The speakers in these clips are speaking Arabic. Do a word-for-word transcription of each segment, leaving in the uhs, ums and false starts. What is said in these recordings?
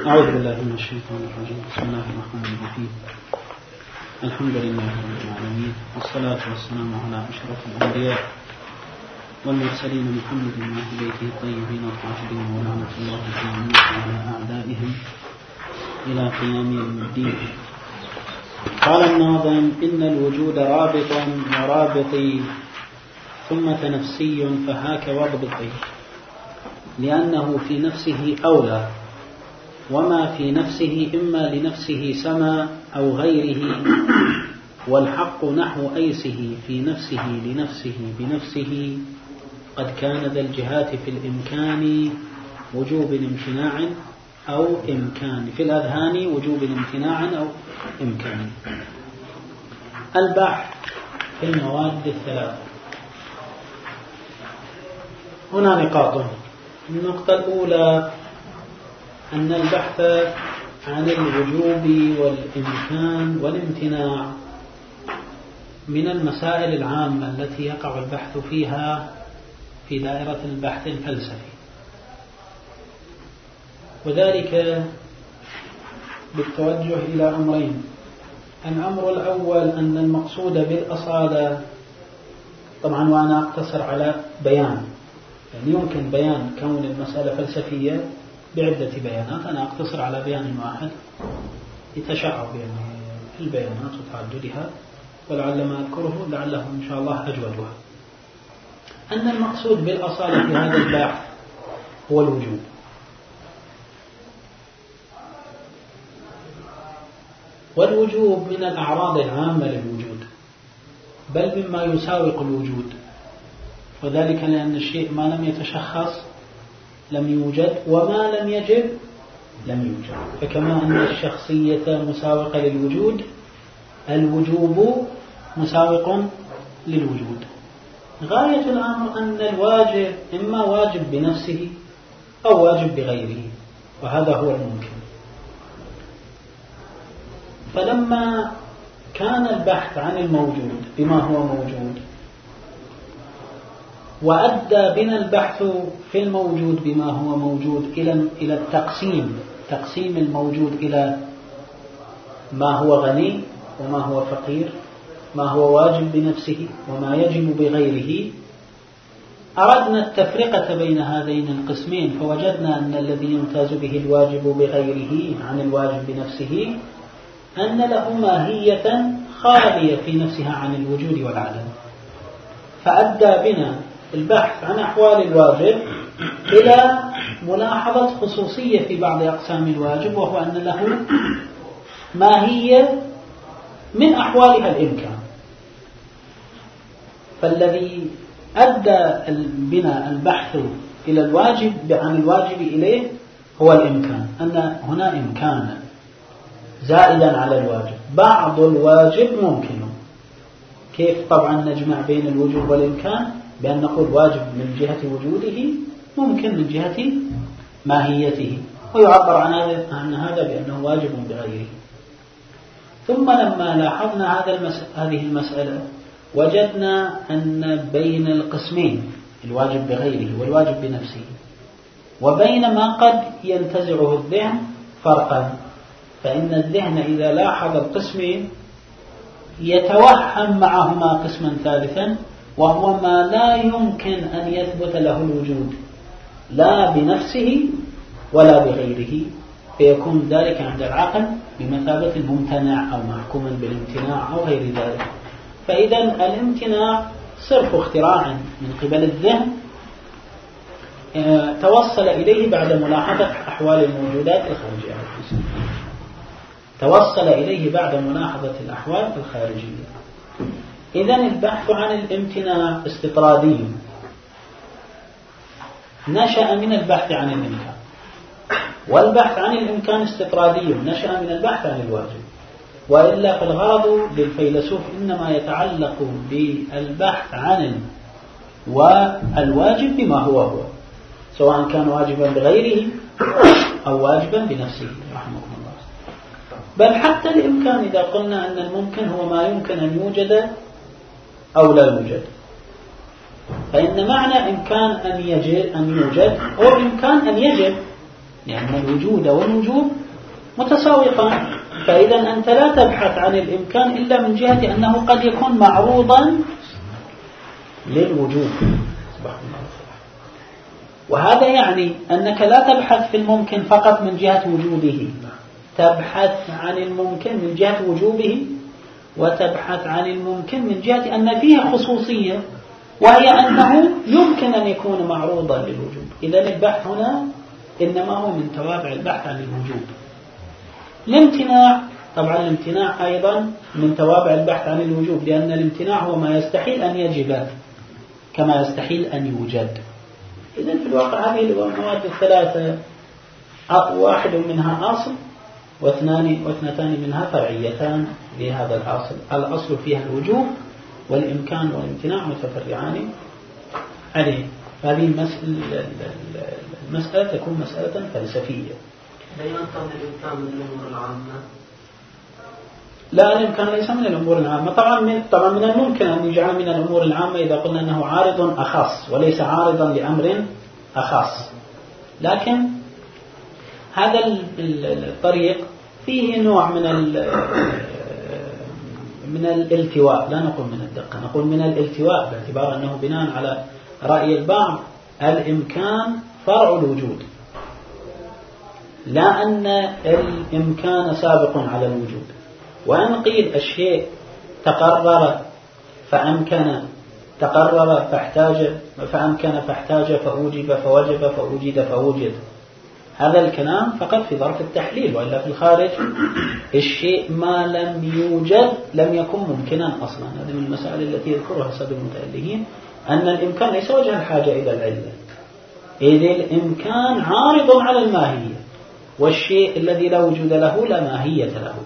أعوذ بالله من الشيطان الرجيم. بسم الله الرحمن الرحيم. الحمد لله رب العالمين، والصلاة والسلام على أشرف الأنبياء والمرسلين محمد وآل بيته الطيبين الطاهرين، ولعنة الله على أعدائهم إلى قيام يوم الدين. قال الناظم: إن الوجود رابط ورابطي ثم نفسي فهاك واضبطي، لأنه في نفسه أولى، وما في نفسه إما لنفسه سما أو غيره، والحق نحو أيسه في نفسه لنفسه بنفسه، قد كان ذا الجهات في الإمكان وجوب امتناع أو إمكان، في الأذهان وجوب امتناع أو إمكان. البحث في المواد الثلاث. هنا نقاط. النقطة الأولى أن البحث عن الوجوب والإمكان والامتناع من المسائل العامة التي يقع البحث فيها في دائرة البحث الفلسفي، وذلك بالتوجه إلى أمرين. الأمر الأول أن المقصود بالأصالة، طبعا وأنا أقتصر على بيان، يعني يمكن بيان كون المسألة فلسفية بعدة بيانات، أنا أقتصر على بيان واحد يتشعب يعني البيانات وتعددها، ولعل ما أذكره لعله إن شاء الله أجودها. أن المقصود بالأصالة في هذا البحث هو الوجود، والوجوب من الأعراض العامة للوجود، بل مما يساوق الوجود، وذلك لأن الشيء ما لم يتشخص لم يوجد، وما لم يجب لم يوجد. فكما أن الشخصية مساوقة للوجود، الوجوب مساوق للوجود. غاية الأمر أن الواجب إما واجب بنفسه أو واجب بغيره، وهذا هو الممكن. فلما كان البحث عن الموجود بما هو موجود، وأدى بنا البحث في الموجود بما هو موجود إلى إلى التقسيم، تقسيم الموجود إلى ما هو غني وما هو فقير، ما هو واجب بنفسه وما يجب بغيره، أردنا التفرقة بين هذين القسمين، فوجدنا أن الذي يمتاز به الواجب بغيره عن الواجب بنفسه أن له ماهية خالية في نفسها عن الوجود والعدم. فأدى بنا البحث عن أحوال الواجب إلى ملاحظة خصوصية في بعض أقسام الواجب، وهو أن له ماهية من أحوالها الإمكان. فالذي أدى بنا البحث إلى الواجب عن الواجب إليه هو الإمكان، أن هنا إمكانا زائدا على الواجب. بعض الواجب ممكن. كيف؟ طبعا نجمع بين الوجوب والإمكان بأن نقول واجب من جهة وجوده، ممكن من جهة ماهيته، ويعبر عن هذا عن هذا بأنه واجب بغيره. ثم لما لاحظنا هذا المس... هذه المسألة، وجدنا أن بين القسمين الواجب بغيره والواجب بنفسه، وبين ما قد ينتزعه الذهن فرقا. فإن الذهن إذا لاحظ القسمين يتوهم معهما قسما ثالثا، وهو ما لا يمكن أن يثبت له الوجود لا بنفسه ولا بغيره، فيكون ذلك عند العقل بمثابة الممتنع أو محكوما بالامتناع أو غير ذلك. فإذا الامتناع صرف اختراع من قبل الذهن توصل إليه بعد ملاحظة أحوال الموجودات الخارجية، توصل إليه بعد ملاحظة الأحوال الخارجية. إذن البحث عن الامتناع استطرادي نشأ من البحث عن الإمكان، والبحث عن الإمكان استطرادي نشأ من البحث عن الواجب. وإلا فالغرض للفيلسوف إنما يتعلق بالبحث عن والواجب بما هو هو، سواء كان واجبا بغيره أو واجبا بنفسه رحمه الله. بل حتى الإمكان إذا قلنا أن الممكن هو ما يمكن أن يوجد أو لا يوجد، فإن معنى إمكان أن يجد أن يوجد هو إمكان أن يجب، لأن الوجود والوجوب متساوقان. فإذا أنت لا تبحث عن الإمكان إلا من جهة أنه قد يكون معروضا للوجود، وهذا يعني أنك لا تبحث في الممكن فقط من جهة وجوده، تبحث عن الممكن من جهة وجوبه، وتبحث عن الممكن من جهة أن فيه خصوصية، وهي أنه يمكن أن يكون معروضا للوجود. إذن البحث هنا إنما هو من توابع البحث عن الوجود. الامتناع، طبعا الامتناع أيضا من توابع البحث عن الوجود، لأن الامتناع هو ما يستحيل أن يجب كما يستحيل أن يوجد. إذن في الواقع هذه المواد الثلاثة واحد منها أصل واثنان واثنتان منها فرعيتان لهذا الأصل. الأصل فيها الوجوب والإمكان والامتناع متفرعان عليه. هذه المسألة, المسألة تكون مسألة فلسفية. لا ينتظر الإمكان من الأمور العامة؟ لا، الإمكان ليس من الأمور العامة. طبعا من, طبعا من الممكن أن يجعل من الأمور العامة إذا قلنا أنه عارض أخص وليس عارضا لأمر أخص، لكن هذا الطريق فيه نوع من من الالتواء، لا نقول من الدقة، نقول من الالتواء، باعتبار أنه بناء على رأي البعض الإمكان فرع الوجود، لا أن الإمكان سابق على الوجود. وأن قيل الشيء تقرر فأمكن، تقرر فاحتاج فأمكن فاحتاج فأوجب فوجب فأوجد فوجد، هذا الكلام فقط في ظرف التحليل، وإلا في الخارج الشيء ما لم يوجد لم يكن ممكنا أصلا. هذه من المسائل التي يذكرها سبب المتألهين، أن الإمكان ليس وجه الحاجة إلى العلة، إذ الإمكان عارض على الماهية، والشيء الذي لا وجود له لا ماهية له.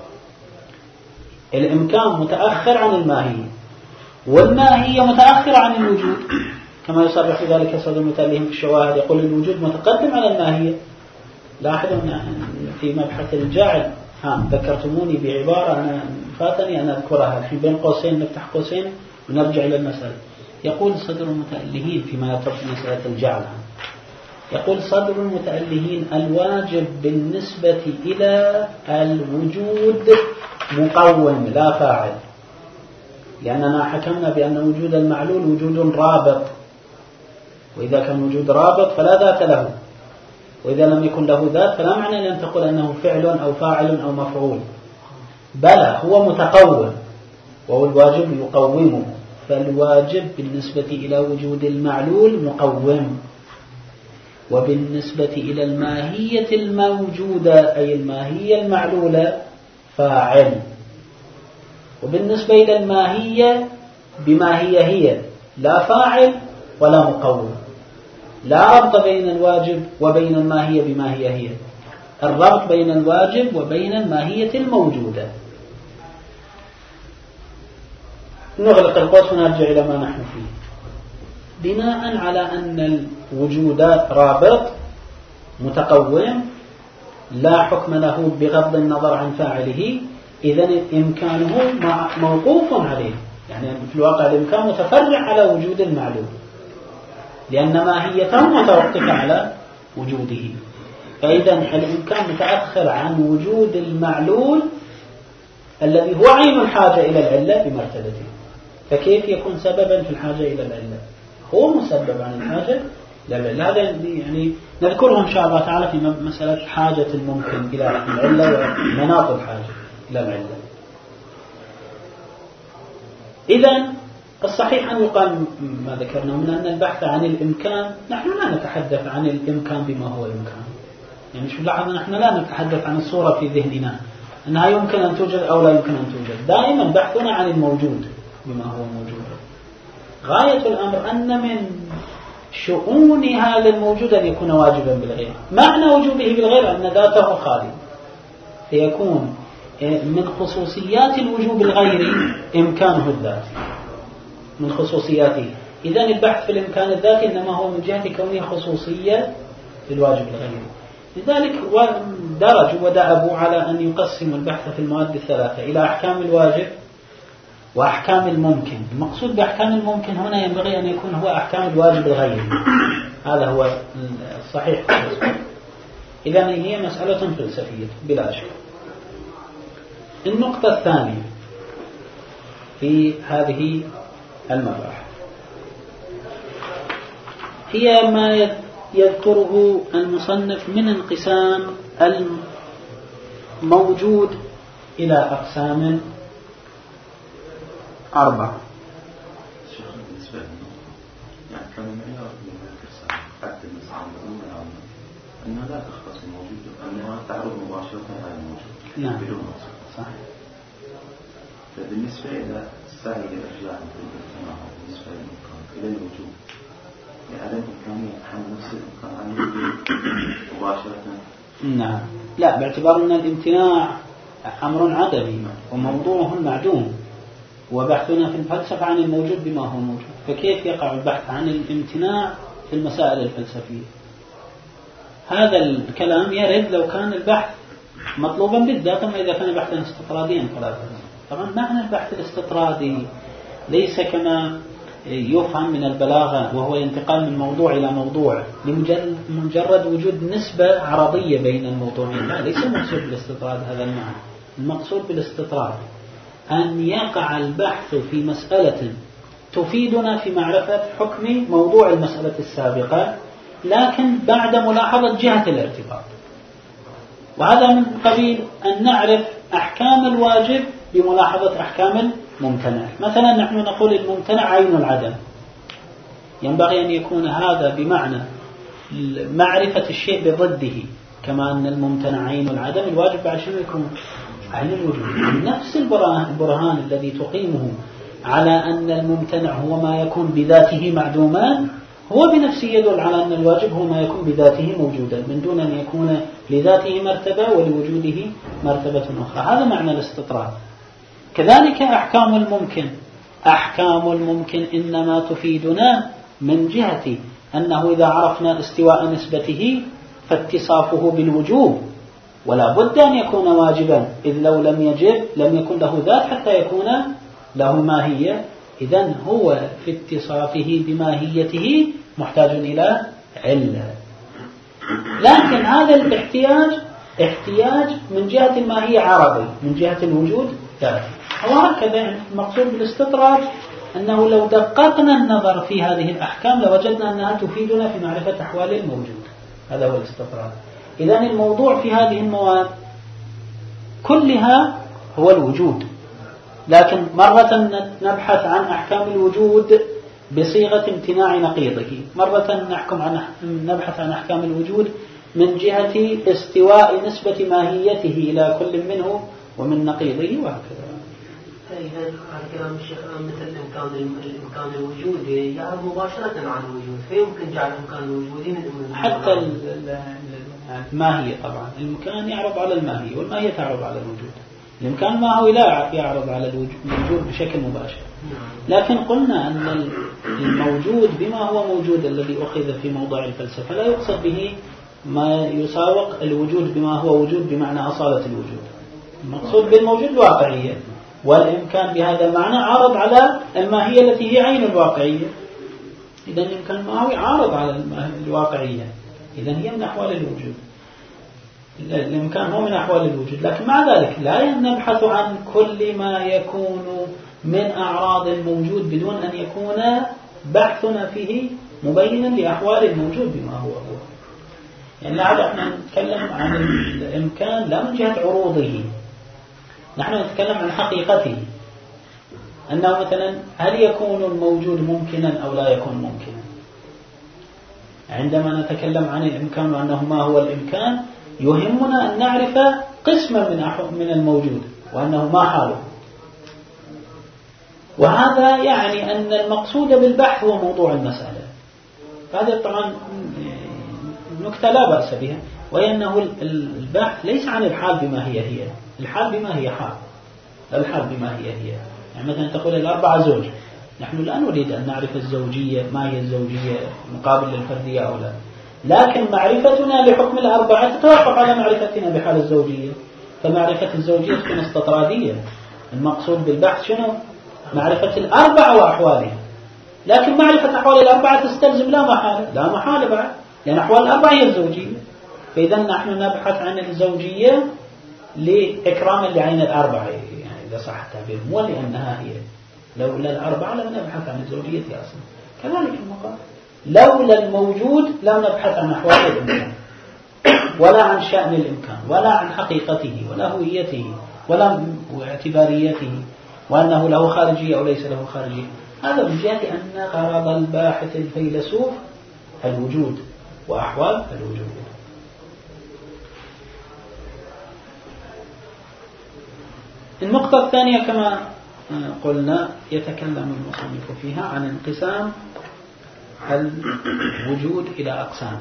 الإمكان متأخر عن الماهية، والماهية متأخر عن الوجود، كما يصرح في ذلك سبب المتألهين في الشواهد، يقول الوجود متقدم على الماهية. لاحظوا في مبحث الجعل ها ذكرتموني بعبارة أنا فاتني أن أذكرها الحين بين قوسين، نفتح قوسين ونرجع إلى المسألة. يقول صدر المتألهين فيما يترك مسألة الجعل، يقول صدر المتألهين الواجب بالنسبة إلى الوجود مقوم لا فاعل، لأننا حكمنا بأن وجود المعلول وجود رابط، وإذا كان وجود رابط فلا ذات له، وإذا لم يكن له ذات فلا معنى لأن تقول أنه فعل أو فاعل أو مفعول، بل هو متقوم، وهو الواجب يقومه. فالواجب بالنسبة إلى وجود المعلول مقوم، وبالنسبة إلى الماهية الموجودة أي الماهية المعلولة فاعل، وبالنسبة إلى الماهية بما هي هي لا فاعل ولا مقوم. لا ربط بين الواجب وبين الماهية بما هي هي، الربط بين الواجب وبين الماهية الموجودة. نغلق القوس ونرجع إلى ما نحن فيه. بناء على أن الوجودات رابط متقوم لا حكم له بغض النظر عن فاعله، إذن إمكانه موقوف عليه، يعني في الواقع الإمكان متفرع على وجود المعلوم، لأن ماهيته متوقفة على وجوده. فإذا الإمكان متأخر عن وجود المعلول الذي هو عين الحاجة إلى العلة بمرتبته. فكيف يكون سببا في الحاجة إلى العلة؟ هو مسبب عن الحاجة إلى العلة. هذا يعني نذكره إن شاء الله تعالى في مسألة حاجة الممكن إلى العلة ومناط الحاجة إلى العلة. إذن الصحيح أن يقال ما ذكرنا من أن البحث عن الإمكان، نحن لا نتحدث عن الإمكان بما هو إمكان، يعني شو لاحظنا نحن لا نتحدث عن الصورة في ذهننا أنها يمكن أن توجد أو لا يمكن أن توجد، دائما بحثنا عن الموجود بما هو موجود. غاية الأمر أن من شؤون هذا الموجود أن يكون واجبا بالغير، معنى وجوبه بالغير أن ذاته خالي، فيكون من خصوصيات الوجوب الغيري إمكانه الذاتي من خصوصياته. إذن البحث في الإمكان الذاتي إنما هو من جهة كونه خصوصية للواجب الغيري. لذلك درجوا ودأبوا على أن يقسموا البحث في المواد الثلاثة إلى أحكام الواجب وأحكام الممكن. المقصود بأحكام الممكن هنا ينبغي أن يكون هو أحكام الواجب الغيري، هذا هو الصحيح. إذن هي مسألة فلسفية بلا شك. النقطة الثانية في هذه المباحث هي ما يذكره المصنف من انقسام الموجود إلى أقسام أربعة. يعني كان المعيار الانكسار حتى المسألة الأولى أنها لا تختص الموجود، أنها تعرض مباشرة على الموجود. نعم بدون مقصود. صحيح. فبالنسبة إلى سائر الأشياء مثل الاجتماع بالنسبة للإمكان إلى الوجود، يعني الإمكانية تحمل نفس الإمكان عن الوجود مباشرة. نعم لا، باعتبار أن الامتناع أمر عدمي وموضوعه معدوم، وبحثنا في الفلسفة عن الموجود بما هو موجود، فكيف يقع البحث عن الامتناع في المسائل الفلسفية؟ هذا الكلام يرد لو كان البحث مطلوبا بالذات، أما إذا كان بحثا استطراديا فلا بأس. طبعا معنى البحث الاستطرادي ليس كما يفهم من البلاغة وهو انتقال من موضوع إلى موضوع لمجرد وجود نسبة عرضية بين الموضوعين، لا، ليس المقصود بالاستطراد هذا المعنى. المقصود بالاستطراد أن يقع البحث في مسألة تفيدنا في معرفة حكم موضوع المسألة السابقة، لكن بعد ملاحظة جهة الارتباط. وهذا من قبيل أن نعرف أحكام الواجب بملاحظة أحكام الممتنع. مثلا نحن نقول الممتنع عين العدم، ينبغي أن يكون هذا بمعنى معرفة الشيء بضده، كما أن الممتنع عين العدم، الواجب بعد شنو يكون؟ عين الوجود. نفس البرهان الذي تقيمه على أن الممتنع هو ما يكون بذاته معدوما، هو بنفسه يدل على أن الواجب هو ما يكون بذاته موجودا من دون أن يكون لذاته مرتبة ولوجوده مرتبة أخرى. هذا معنى الاستطراد. كذلك أحكام الممكن، أحكام الممكن إنما تفيدنا من جهة أنه إذا عرفنا استواء نسبته فاتصافه بالوجوب، ولا بد أن يكون واجبا، إذ لو لم يجب لم يكن له ذات حتى يكون له ماهية. إذن هو في اتصافه بماهيته محتاج إلى علة، لكن هذا الاحتياج احتياج من جهة الماهية عرضي، من جهة الوجود ذاتي. وهكذا المقصود بالاستطراد أنه لو دققنا النظر في هذه الأحكام لوجدنا أنها تفيدنا في معرفة أحوال الموجود. هذا هو الاستطراد. إذن الموضوع في هذه المواد كلها هو الوجود، لكن مرة نبحث عن أحكام الوجود بصيغة امتناع نقيضه، مرة نحكم عن نبحث عن أحكام الوجود من جهة استواء نسبة ماهيته إلى كل منه ومن نقيضه، وهكذا. إذا على كلام الشيخ مثل الإمكان الإمكان الوجودي يعرض مباشرة عن الوجود، فيمكن جعل الإمكان الوجودي من حتى الماهية. طبعا الإمكان يعرض على الماهية والماهية تعرض على الوجود. الإمكان ما هو لا يعرض على الوجود بشكل مباشر، لكن قلنا أن الموجود بما هو موجود الذي أخذ في موضوع الفلسفة لا يقصد به ما يساوق الوجود بما هو وجود بمعنى أصالة الوجود. المقصود بالموجود الواقعية، والإمكان بهذا المعنى عارض على الماهية التي هي عين الواقعية. إذن الإمكان ما هو عارض على الواقعية، إذن هي من أحوال الوجود. الإمكان هو من أحوال الوجود، لكن مع ذلك لا نبحث عن كل ما يكون من أعراض الموجود بدون أن يكون بحثنا فيه مبينا لأحوال الموجود بما هو هو. يعني لا نحن نتكلم عن الإمكان لا من جهة عروضه، نحن نتكلم عن حقيقته، أنه مثلا هل يكون الموجود ممكنا أو لا يكون ممكنا. عندما نتكلم عن الإمكان وأنه ما هو الإمكان يهمنا أن نعرف قسما من من الموجود وأنه ما حاله، وهذا يعني أن المقصود بالبحث هو موضوع المسألة. هذا طبعا نكتة لا بأس بها، وهي أنه البحث ليس عن الحال بما هي هي، الحال بما هي حال، الحال بما هي هي. يعني مثلا تقول الأربعة زوج، نحن لا نريد أن نعرف الزوجية ما هي الزوجية مقابل للفردية أو لا، لكن معرفتنا لحكم الأربعة تتوقف على معرفتنا بحال الزوجية، فمعرفة الزوجية تكون استطرادية. المقصود بالبحث شنو؟ معرفة الأربعة وأحوالها، لكن معرفة أحوال الأربعة تستلزم لا محالة لا محالة بعد، لأن أحوال الأربعة هي الزوجية. فإذا نحن نبحث عن الزوجية لإكراما لعين الأربعة، يعني إذا صح التعبير، مو لأنها هي. لولا الأربعة لم نبحث عن الزوجية أصلا. كذلك المقام، لولا الموجود لم نبحث عن أحوال الإمكان، ولا عن شأن الإمكان، ولا عن حقيقته، ولا هويته، ولا اعتباريته، وأنه له خارجية أو ليس له خارجية. هذا من جهة أن غرض الباحث الفيلسوف الوجود وأحوال الوجود. النقطة الثانية كما قلنا يتكلم المصنف فيها عن انقسام الوجود إلى أقسامه.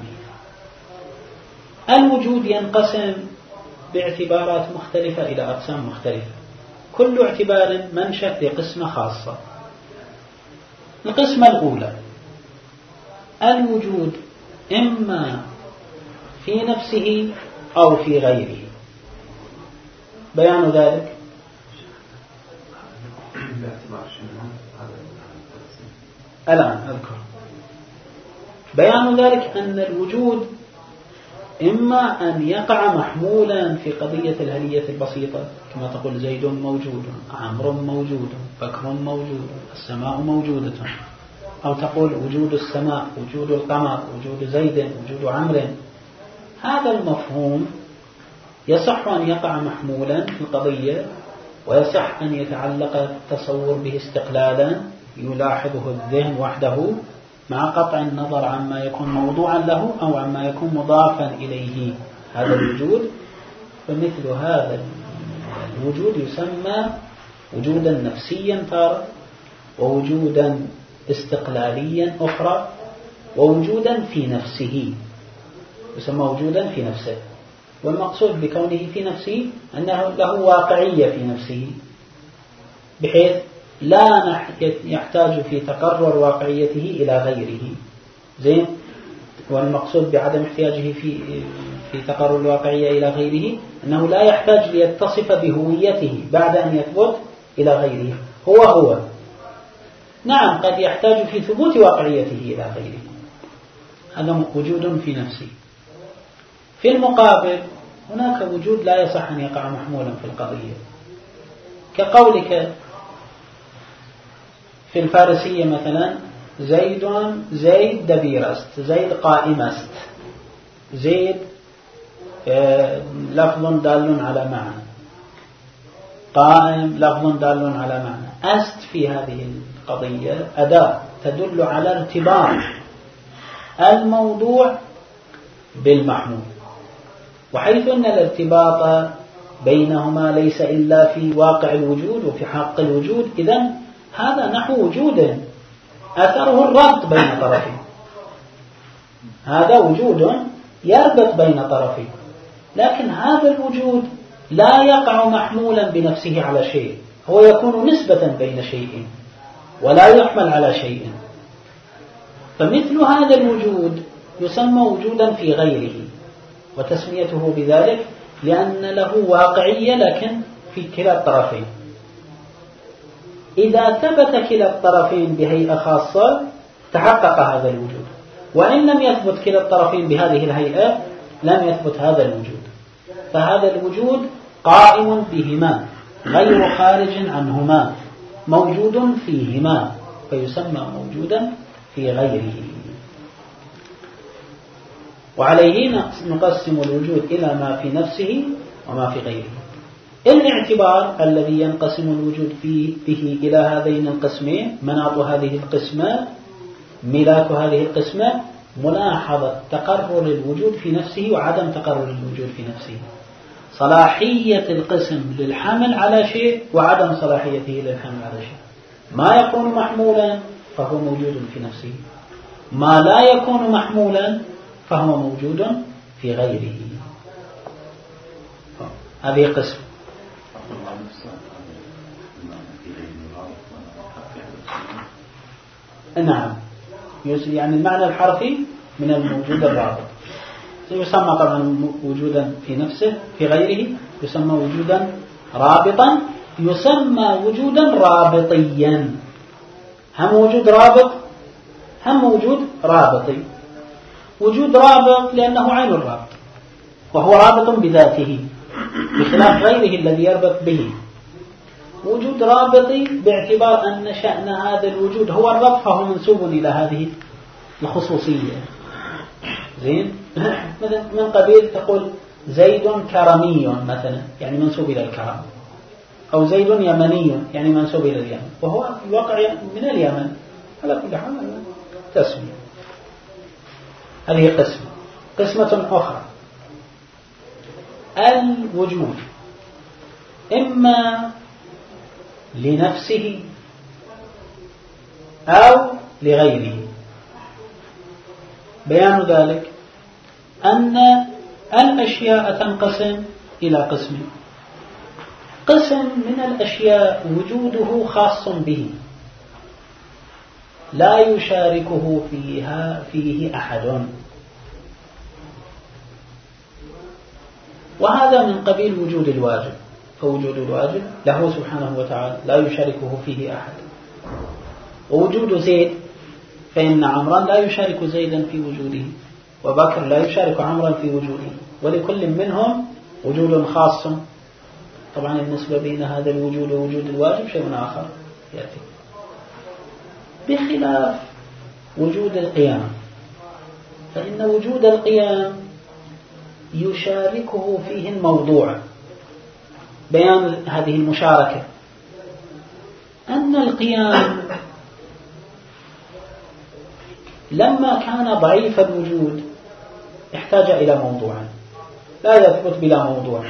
الوجود ينقسم باعتبارات مختلفة إلى أقسام مختلفة، كل اعتبار منشأ لقسمة خاصة. القسمة الأولى الوجود إما في نفسه أو في غيره. بيان ذلك الآن أذكر. بيان ذلك أن الوجود إما أن يقع محمولا في قضية الهلية البسيطة، كما تقول زيد موجود، عمرو موجود، بكر موجود، السماء موجودة، أو تقول وجود السماء، وجود القمر، وجود زيد، وجود عمرو. هذا المفهوم يصح أن يقع محمولا في القضية، ويصح أن يتعلق التصور به استقلالا يلاحظه الذهن وحده مع قطع النظر عما يكون موضوعا له أو عما يكون مضافا إليه هذا الوجود. فمثل هذا الوجود يسمى وجودا نفسيا تارة، ووجودا استقلاليا أخرى، ووجودا في نفسه يسمى وجودا في نفسه. والمقصود بكونه في نفسه أنه له واقعية في نفسه، بحيث لا يحتاج في تقرر واقعيته إلى غيره. زين. والمقصود بعدم احتياجه في في تقرر الواقعية إلى غيره أنه لا يحتاج ليتصف بهويته بعد أن يثبت إلى غيره، هو هو. نعم قد يحتاج في ثبوت واقعيته إلى غيره، هذا وجود في نفسه. في المقابل هناك وجود لا يصح أن يقع محمولا في القضية، كقولك في الفارسية مثلا زيد زيد دبير است، زيد قائم است. زيد لفظ دال على معنى، قائم لفظ دال على معنى. است في هذه القضية أداة تدل على ارتباط الموضوع بالمحمول، وحيث أن الارتباط بينهما ليس إلا في واقع الوجود وفي حق الوجود، إذن هذا نحو وجود أثره الربط بين طرفين. هذا وجود يربط بين طرفين، لكن هذا الوجود لا يقع محمولا بنفسه على شيء، هو يكون نسبة بين شيء ولا يحمل على شيء. فمثل هذا الوجود يسمى وجودا في غيره، وتسميته بذلك لأن له واقعية لكن في كلا الطرفين. إذا ثبت كلا الطرفين بهيئة خاصة تحقق هذا الوجود، وإن لم يثبت كلا الطرفين بهذه الهيئة لم يثبت هذا الوجود. فهذا الوجود قائم بهما غير خارج عنهما، موجود فيهما، فيسمى موجودا في غيره. وعليه نقسم الوجود إلى ما في نفسه وما في غيره. الاعتبار الذي ينقسم الوجود فيه به إلى هذين القسمين، مناط هذه القسمة، ملاك هذه القسمة، ملاحظة تقرر الوجود في نفسه وعدم تقرر الوجود في نفسه، صلاحية القسم للحمل على شيء وعدم صلاحيته للحمل على شيء. ما يكون محمولا فهو موجود في نفسه، ما لا يكون محمولا فهو موجود في غيره. هذه قسم. نعم، يعني المعنى الحرفي من الموجود الرابط يسمى طبعا وجودا في نفسه، في غيره يسمى وجودا رابطا، يسمى وجودا رابطيا. هم وجود رابط هم وجود رابطي. وجود رابط لأنه عين الرابط، وهو رابط بذاته بخلاف غيره الذي يربط به. وجود رابطي باعتبار أن شأن هذا الوجود هو الربط فهو منسوب إلى هذه الخصوصية. زين، مثلا من قبيل تقول زيد كرمي مثلا، يعني منسوب إلى الكرم، أو زيد يمني يعني منسوب إلى اليمن، وهو في الواقع من اليمن. على كل حال تسمية. هذه قسمة. قسمة أخرى الوجود إما لنفسه أو لغيره. بيان ذلك أن الأشياء تنقسم إلى قسم. قسم من الأشياء وجوده خاص به لا يشاركه فيها فيه أحد، وهذا من قبيل وجود الواجب. فوجود الواجب له سبحانه وتعالى لا يشاركه فيه أحد. ووجود زيد فإن عمرا لا يشارك زيدا في وجوده، وبكر لا يشارك عمرا في وجوده، ولكل منهم وجود خاص. طبعا النسبة بين هذا الوجود ووجود الواجب شيء آخر يأتي. بخلاف وجود القيام، فإن وجود القيام يشاركه فيه الموضوع. بيان هذه المشاركة أن القيام لما كان ضعيف الوجود احتاج إلى موضوع، لا يثبت بلا موضوع.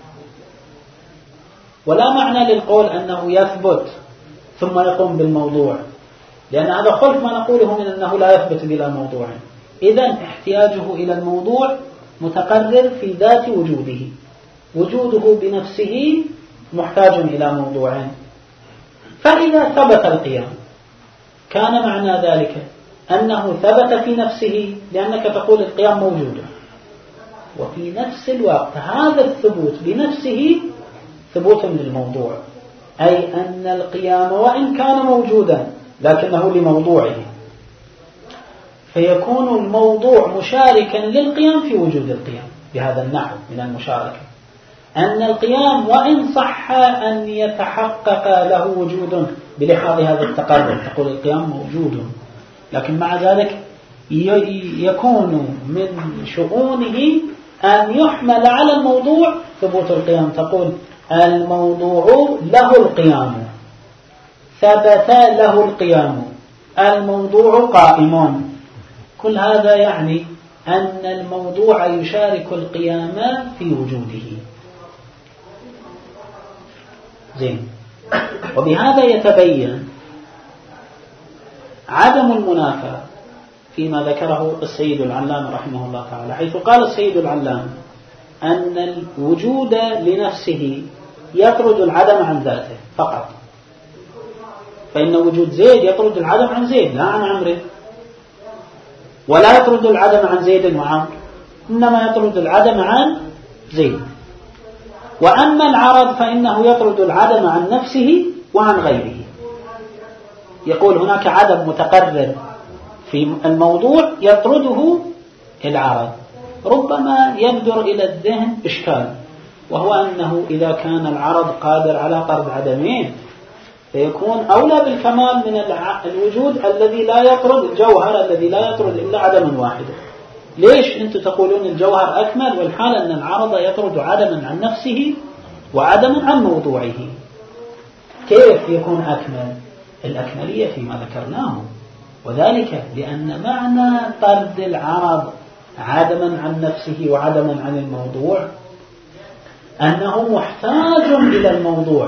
ولا معنى للقول أنه يثبت ثم يقوم بالموضوع، لأن هذا خلف ما نقوله من أنه لا يثبت بلا موضوع. إذن احتياجه إلى الموضوع متقرر في ذات وجوده. وجوده بنفسه محتاج إلى موضوع. فإذا ثبت القيام كان معنى ذلك أنه ثبت في نفسه، لأنك تقول القيام موجود، وفي نفس الوقت هذا الثبوت بنفسه ثبوت للموضوع، أي أن القيام وإن كان موجودا لكنه لموضوعه، فيكون الموضوع مشاركا للقيام في وجود القيام. بهذا النحو من المشاركة أن القيام وإن صح أن يتحقق له وجود بلحاظ هذا التقرر، تقول القيام موجود، لكن مع ذلك يكون من شؤونه أن يحمل على الموضوع ثبوت القيام. تقول الموضوع له القيام، ثبت له القيام، الموضوع قائم. كل هذا يعني أن الموضوع يشارك القيام في وجوده. زين. وبهذا يتبين عدم المنافاة فيما ذكره السيد العلام رحمه الله تعالى، حيث قال السيد العلام أن الوجود لنفسه يطرد العدم عن ذاته فقط، فإن وجود زيد يطرد العدم عن زيد لا عن عمره، ولا يطرد العدم عن زيد وعمر، إنما يطرد العدم عن زيد. وأما العرض فإنه يطرد العدم عن نفسه وعن غيره. يقول هناك عدم متقرر في الموضوع يطرده العرض. ربما يبدر إلى الذهن إشكال، وهو أنه إذا كان العرض قادر على طرد عدمين فيكون أولى بالكمال من الوجود الذي لا يطرد الجوهر الذي لا يطرد إلا عدما واحدا. ليش أنتم تقولون الجوهر أكمل والحال أن العرض يطرد عدما عن نفسه وعدما عن موضوعه؟ كيف يكون أكمل؟ الأكملية فيما ذكرناه، وذلك لأن معنى طرد العرض عدما عن نفسه وعدما عن الموضوع أنه محتاج إلى الموضوع،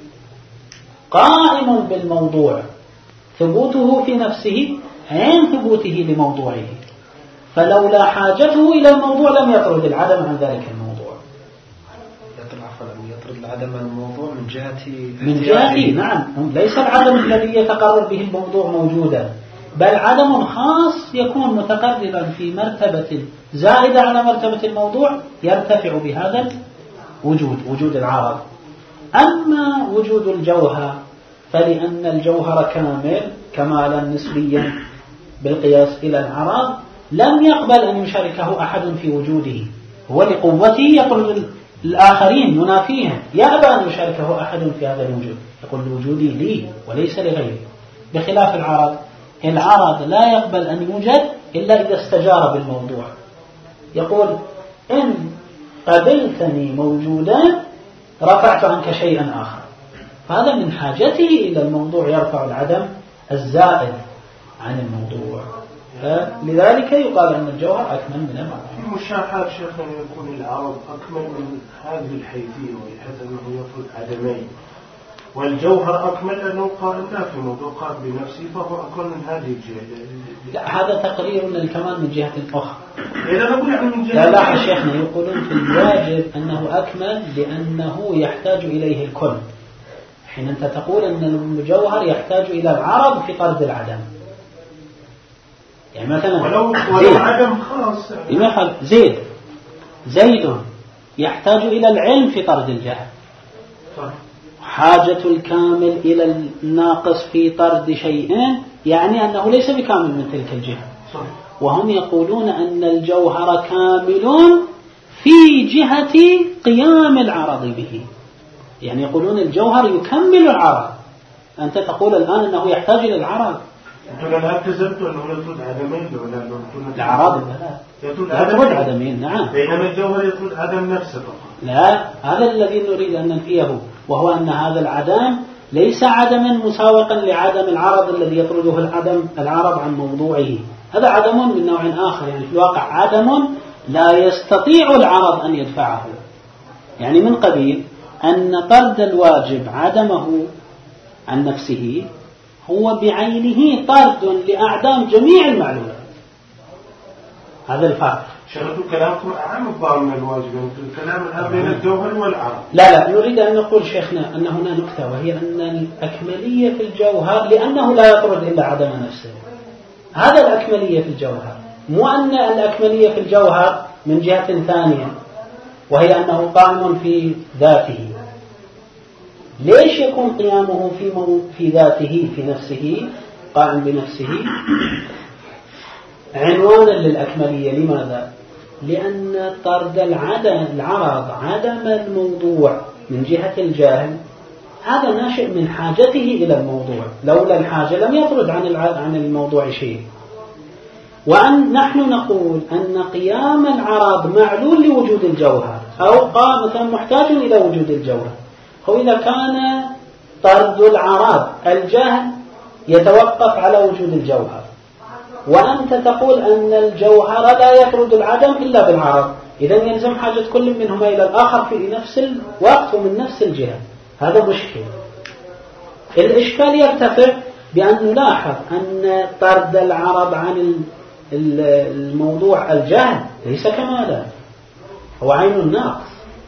قائم بالموضوع، ثبوته في نفسه عين ثبوته لموضوعه، فلولا حاجته إلى الموضوع لم يطرد العدم عن ذلك الموضوع. يطرد العدم عن الموضوع من جهة من جهة نعم، ليس العدم الذي يتقرر به الموضوع موجودا، بل عدم خاص يكون متقربا في مرتبة زائدة على مرتبة الموضوع يرتفع بهذا الوجود، وجود العرض. أما وجود الجوهر فلأن الجوهر كامل كمالا نسبيا بالقياس إلى العرض لم يقبل أن يشاركه أحد في وجوده، هو لقوته يطرد الآخرين ينافيهم، يأبى أن يشاركه أحد في هذا الوجود، يقول وجودي لي وليس لغيري. بخلاف العرض، العرض لا يقبل أن يوجد إلا إذا استجار بالموضوع، يقول إن قبلتني موجودا رفعت عنك شيئا آخر، هذا من حاجته إلى الموضوع يرفع العدم الزائد عن الموضوع، لذلك يقال أن الجوهر أكمل من العرض. في مشاحات شيخنا يكون العرض أكمل من هذه الحيثية بحيث أنه يفرض عدمين، والجوهر أكمل لأنه قائم ذاته موضوع قائم بنفسه فهو أكمل من هذه الجهة. لا، هذا تقرير للكمال من جهة أخرى. إذا نقول يعني من جهة لا لا شيخنا يقولون في الواجب أنه أكمل لأنه يحتاج إليه الكل. حين أنت تقول أن الجوهر يحتاج إلى العرض في طرد العدم، يعني مثلا ولو, ولو عدم خاص يعني زيد زيد يحتاج إلى العلم في طرد الجهل، حاجة الكامل إلى الناقص في طرد شيئين يعني أنه ليس بكامل من تلك الجهة. وهم يقولون أن الجوهر كامل في جهة قيام العرض به، يعني يقولون الجوهر يكمل العرض. أنت تقول الآن أنه يحتاج إلى العرض، لا كذبت أنه يطرد عدمين ولا العرض لا يطرد عدمين، نعم، بينما الجوهر يطرد عدم نفسه فقط. لا، هذا الذي نريد أن ننفيه، وهو أن هذا العدم ليس عدما مساوقا لعدم العرض الذي يطرده العدم العرض عن موضوعه، هذا عدم من نوع آخر، يعني في الواقع عدم لا يستطيع العرض أن يدفعه، يعني من قبيل أن طرد الواجب عدمه عن نفسه هو بعينه طرد لأعدام جميع المعلومات، هذا الفرق. شرطوا كلامكم أعم الضار من الواجب، الكلام الآن بين الجوهر والعرض. لا لا، نريد أن نقول شيخنا أن هنا نكتة، وهي أن الأكملية في الجوهر لأنه لا يطرد إلا عدم نفسه، هذا الأكملية في الجوهر، مو أن الأكملية في الجوهر من جهة ثانية وهي أنه قائم في ذاته. ليش يكون قيامه في في ذاته في نفسه قائم بنفسه عنوانا للأكملية؟ لماذا؟ لأن طرد العدم العرض عدم الموضوع من جهة الجاهل هذا ناشئ من حاجته إلى الموضوع، لولا الحاجة لم يطرد عن عن الموضوع شيء. وأن نحن نقول أن قيام العرض معلول لوجود الجوهر، أو قام محتاج إلى وجود الجوهر. هو إذا كان طرد العرض الجهل يتوقف على وجود الجوهر، وأنت تقول أن الجوهر لا يطرد العدم إلا بالعرض، إذا يلزم حاجة كل منهما إلى الآخر في نفس الوقت ومن نفس الجهة، هذا مشكل. الإشكال يرتفع بأن نلاحظ أن طرد العرض عن الموضوع الجهل ليس كمالا، هو عين الناقص.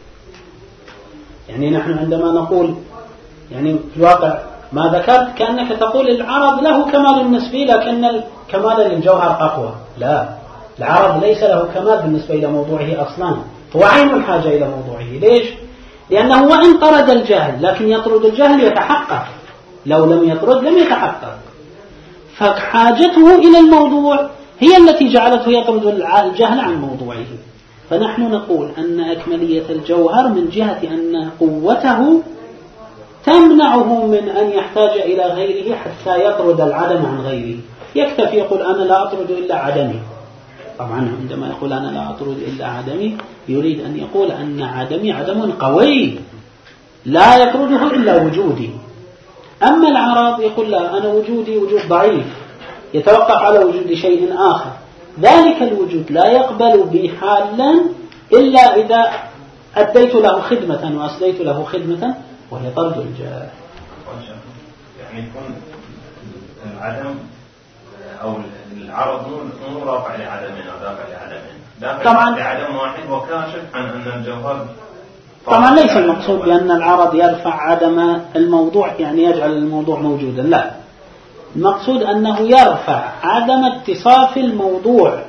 يعني نحن عندما نقول يعني في الواقع ما ذكرت كأنك تقول العرض له كمال نسبي لكن الكمال للجوهر أقوى، لا، العرض ليس له كمال بالنسبة إلى موضوعه أصلا، هو عين الحاجة إلى موضوعه. ليش؟ لأنه وإن طرد الجهل لكن يطرد الجهل يتحقق، لو لم يطرد لم يتحقق، فحاجته إلى الموضوع هي التي جعلته يطرد الجهل عن موضوعه. فنحن نقول أن أكملية الجوهر من جهة أن قوته تمنعه من أن يحتاج إلى غيره حتى يطرد العدم عن غيره. يكتفي يقول أنا لا أطرد إلا عدمي. طبعا عندما يقول أنا لا أطرد إلا عدمي يريد أن يقول أن عدمي عدم قوي لا يطرده إلا وجودي. أما العرض يقول لا، أنا وجودي وجود ضعيف يتوقف على وجود شيء آخر، ذلك الوجود لا يقبل بي حالا إلا إذا أديت له خدمة وأسديت له خدمة وهي طرد الجاه. يعني يكون العدم أو العرض مو رافع لعدمين أو دافع لعدمين، دافع لعدم واحد وكاشف عن أن الجوهر. طبعا ليس المقصود بأن العرض يرفع عدم الموضوع يعني يجعل الموضوع موجودا، لا، المقصود أنه يرفع عدم اتصاف الموضوع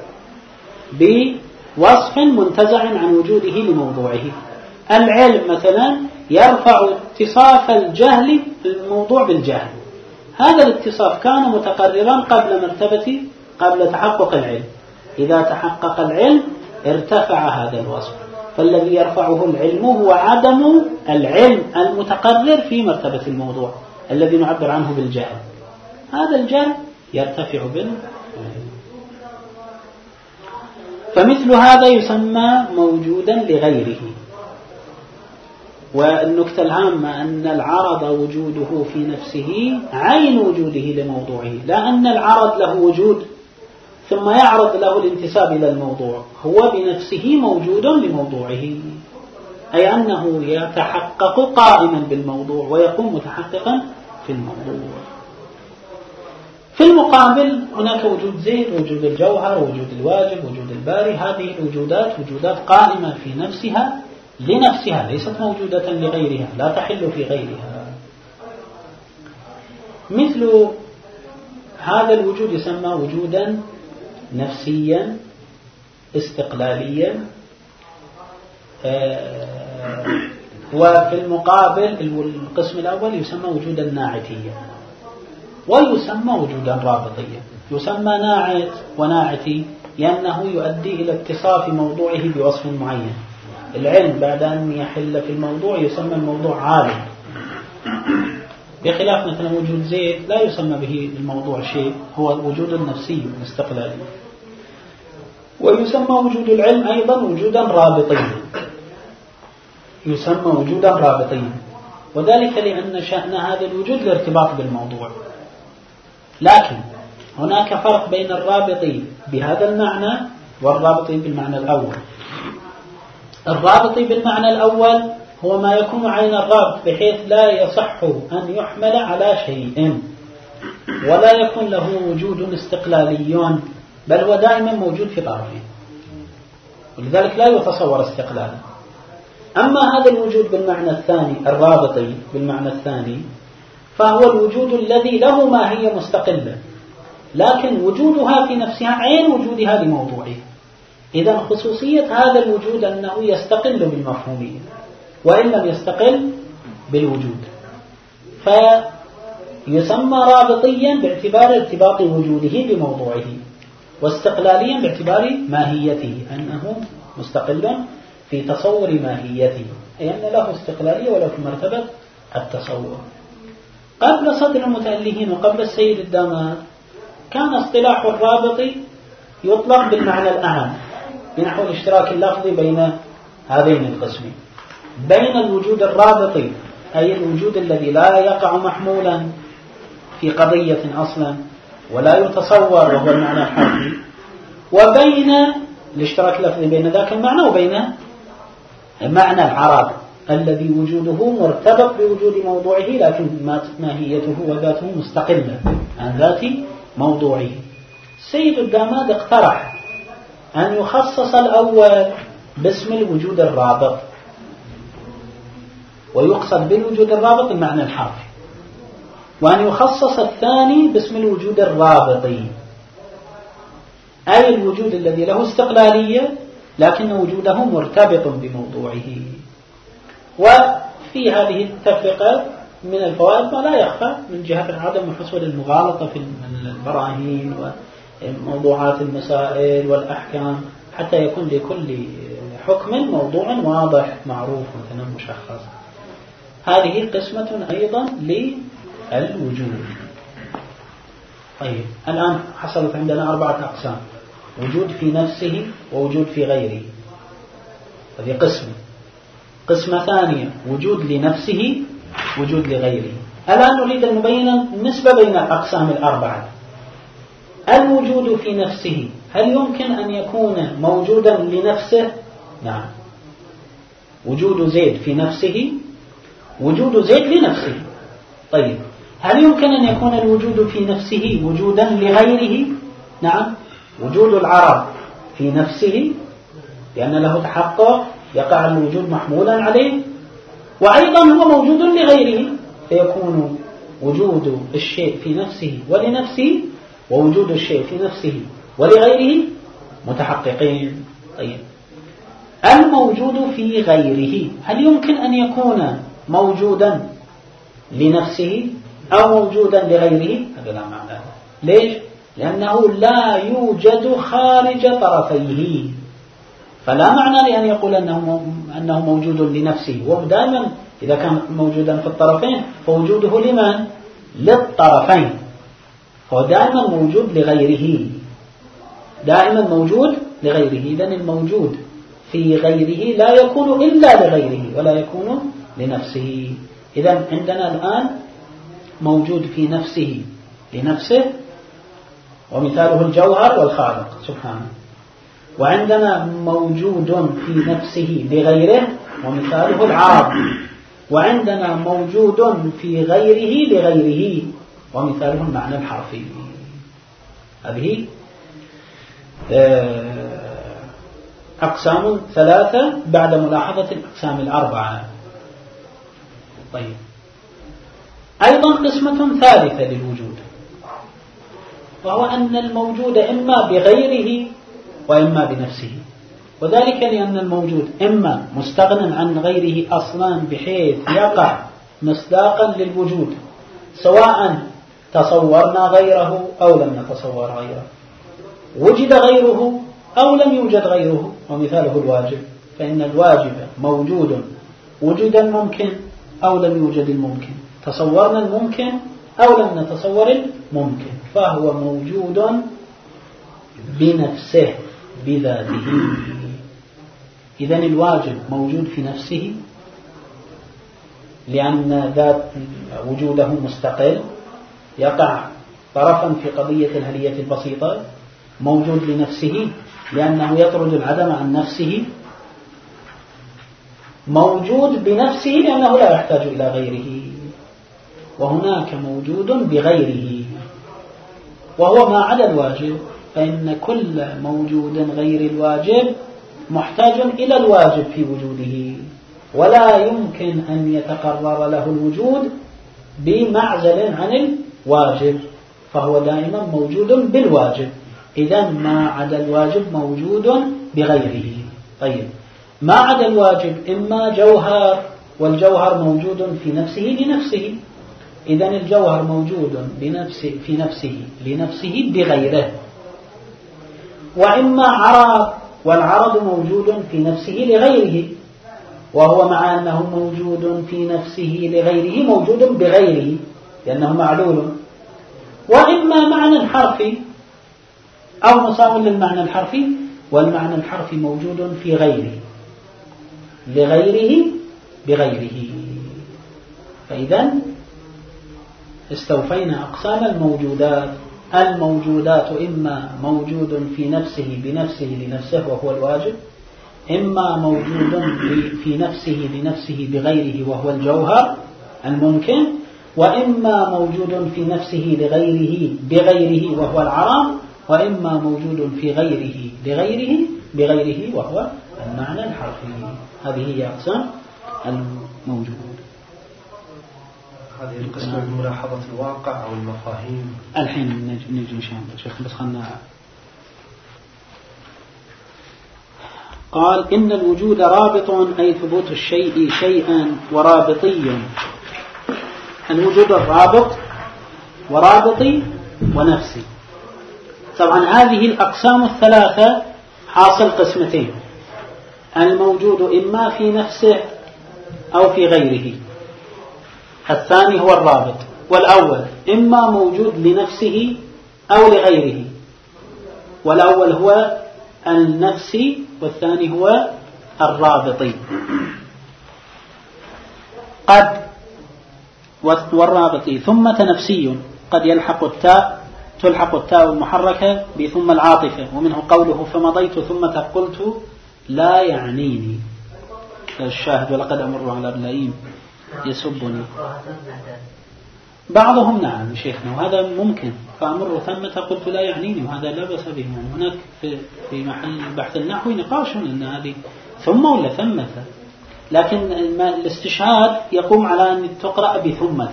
بوصف منتزع عن وجوده لموضوعه. العلم مثلا يرفع اتصاف الجهل الموضوع بالجهل، هذا الاتصاف كان متقررا قبل مرتبة قبل تحقق العلم. إذا تحقق العلم ارتفع هذا الوصف. فالذي يرفعه العلم هو عدم العلم المتقرر في مرتبة الموضوع الذي نعبر عنه بالجهل. هذا الجهل يرتفع بالعلم. فمثل هذا يسمى موجودا لغيره. والنكتة العامة أن العرض وجوده في نفسه عين وجوده لموضوعه، لا أن العرض له وجود ثم يعرض له الانتساب إلى الموضوع، هو بنفسه موجود لموضوعه، أي أنه يتحقق قائما بالموضوع ويكون متحققا في الموضوع. في المقابل هناك وجود زيد، وجود الجوهر، وجود الواجب، وجود الباري. هذه الوجودات وجودات قائمة في نفسها لنفسها، ليست موجودة لغيرها، لا تحل في غيرها. مثل هذا الوجود يسمى وجودا نفسيا استقلاليا. وفي المقابل القسم الأول يسمى وجودا ناعتيا، ويسمى وجودا رابطيا. يسمى ناعت وناعتي لأنه يؤدي إلى اتصاف موضوعه بوصف معين. العلم بعد أن يحل في الموضوع يسمى الموضوع عالم، بخلاف مثلا وجود زيد لا يسمى به الموضوع شيء، هو وجود نفسي استقلالي. ويسمى وجود العلم أيضا وجودا رابطيا، يسمى وجودا رابطيا، وذلك لأن شأن هذا الوجود الارتباط بالموضوع. لكن هناك فرق بين الرابطي بهذا المعنى والرابطي بالمعنى الأول. الرابطي بالمعنى الأول هو ما يكون عين الرابط بحيث لا يصح أن يحمل على شيء ولا يكون له وجود استقلالي، بل هو دائما موجود في طرفين، ولذلك لا يتصور استقلالا. أما هذا الوجود بالمعنى الثاني، الرابطي بالمعنى الثاني، فهو الوجود الذي له ماهية مستقلة، لكن وجودها في نفسها عين وجودها لموضوعه. إذن خصوصية هذا الوجود أنه يستقل بالمفهومية وإن لم يستقل بالوجود، فيسمى رابطيا باعتبار ارتباط وجوده بموضوعه، واستقلاليا باعتبار ماهيته، أنه مستقل في تصور ماهيته، أي أن له استقلالية ولو في مرتبة التصور. قبل صدر المتألهين وقبل السيد الدامات كان اصطلاح الرابط يطلق بالمعنى الأهم بنحو الاشتراك اللفظي بين هذين القسمين، بين الوجود الرابطي أي الوجود الذي لا يقع محمولا في قضية أصلا ولا يتصور وهو المعنى الحرفي، وبين الاشتراك اللفظي بين ذاك المعنى وبين معنى العرض الذي وجوده مرتبط بوجود موضوعه لكن ماهيته وذاته مستقلة عن ذات موضوعه. سيد الداماد اقترح أن يخصص الأول باسم الوجود الرابط، ويقصد بالوجود الرابط المعنى الحرفي، وأن يخصص الثاني باسم الوجود الرابطي، أي الوجود الذي له استقلالية لكن وجوده مرتبط بموضوعه. وفي هذه التفرقة من الفوائد ما لا يخفى من جهة عدم حصول المغالطة في البراهين وموضوعات المسائل والأحكام، حتى يكون لكل حكم موضوع واضح معروف مثلا مشخص. هذه قسمة أيضا للوجود. طيب الآن حصلت عندنا أربعة أقسام: وجود في نفسه ووجود في غيره، هذه قسمة. قسمة ثانية وجود لنفسه وجود لغيره. الآن نريد أن نبين النسبة بين الأقسام الأربعة. الوجود في نفسه هل يمكن أن يكون موجودا لنفسه؟ نعم. وجود زيد في نفسه وجود زيد لنفسه. طيب هل يمكن أن يكون الوجود في نفسه وجودا لغيره؟ نعم. وجود العرض في نفسه لأن له تحقق يقع الوجود محمولا عليه، وأيضا هو موجود لغيره، فيكون وجود الشيء في نفسه ولنفسه ووجود الشيء في نفسه ولغيره متحققين. طيب الموجود في غيره هل يمكن أن يكون موجودا لنفسه أو موجودا لغيره؟ هذا لا معنى. ليش؟ لأنه لا يوجد خارج طرفيه، فلا معنى لأن يقول أنه أنه موجود لنفسه. ودائما إذا كان موجودا في الطرفين فوجوده لمن؟ للطرفين. هو دائما موجود لغيره، دائما موجود لغيره. إذن الموجود في غيره لا يكون إلا لغيره ولا يكون لنفسه. إذن عندنا الآن موجود في نفسه لنفسه، ومثاله الجوهر والخالق سبحانه. وعندنا موجود في نفسه لغيره، ومثاله العرض. وعندنا موجود في غيره لغيره، ومثاله المعنى الحرفي. هذه أقسام ثلاثة بعد ملاحظة الأقسام الأربعة. طيب، أيضا قسمة ثالثة للوجود، وهو أن الموجود إما بغيره وإما بنفسه. وذلك لأن الموجود إما مستغنى عن غيره أصلا بحيث يقع مصداقا للوجود، سواء تصورنا غيره أو لم نتصور غيره، وجد غيره أو لم يوجد غيره. ومثاله الواجب، فإن الواجب موجود وجود الممكن أو لم يوجد الممكن، تصورنا الممكن أو لم نتصور الممكن، فهو موجود بنفسه بذاته. إذن الواجب موجود في نفسه لأن ذات وجوده مستقل، يقع طرفا في قضية الهلية البسيطة. موجود لنفسه لأنه يطرد العدم عن نفسه. موجود بنفسه لأنه لا يحتاج إلى غيره. وهناك موجود بغيره وهو ما عدا الواجب، فإن كل موجود غير الواجب محتاج إلى الواجب في وجوده، ولا يمكن أن يتقرر له الوجود بمعزل عن الواجب، فهو دائما موجود بالواجب. إذن ما عدا الواجب موجود بغيره. طيب، ما عدا الواجب إما جوهر، والجوهر موجود في نفسه لنفسه. إذن الجوهر موجود بنفسه في نفسه لنفسه بغيره. وإما عرض، والعرض موجود في نفسه لغيره، وهو مع أنه موجود في نفسه لغيره موجود بغيره لأنه معلول. وإما معنى حرفي أو مساو للمعنى الحرفي، والمعنى الحرفي موجود في غيره لغيره بغيره. فإذا استوفينا أقسام الموجودات. الموجودات إما موجود في نفسه بنفسه لنفسه وهو الواجب، إما موجود في نفسه لنفسه بغيره وهو الجوهر الممكن، وإما موجود في نفسه لغيره بغيره وهو العرض، وإما موجود في غيره لغيره بغيره وهو المعنى الحرفي. هذه هي أقسام الموجود. هذه القسمة بملاحظة الواقع أو المفاهيم. الحين نجي نجي إن شاء الله شيخ، بس خلنا. قال إن الوجود رابط، أي ثبوت الشيء شيئا، ورابطي. الوجود الرابط ورابطي ونفسي. طبعا هذه الأقسام الثلاثة حاصل قسمتين: الموجود إما في نفسه أو في غيره، الثاني هو الرابط. والأول إما موجود لنفسه أو لغيره، والأول هو النفسي والثاني هو الرابطي. قد والرابطي ثم نفسي، قد يلحق التاء تلحق التاء المحركة بثم العاطفة، ومنه قوله فمضيت ثم قلت لا يعنيني. الشاهد ولقد أمر على ابن يسبني. بعضهم نعم شيخنا، وهذا ممكن. فأمر ثمة قلت لا يعنيني، وهذا لا بأس به. يعني هناك في في محل بحث النحو نقاش أن هذه ثم ولا ثمة، لكن الاستشهاد يقوم على أن تقرأ بثمة.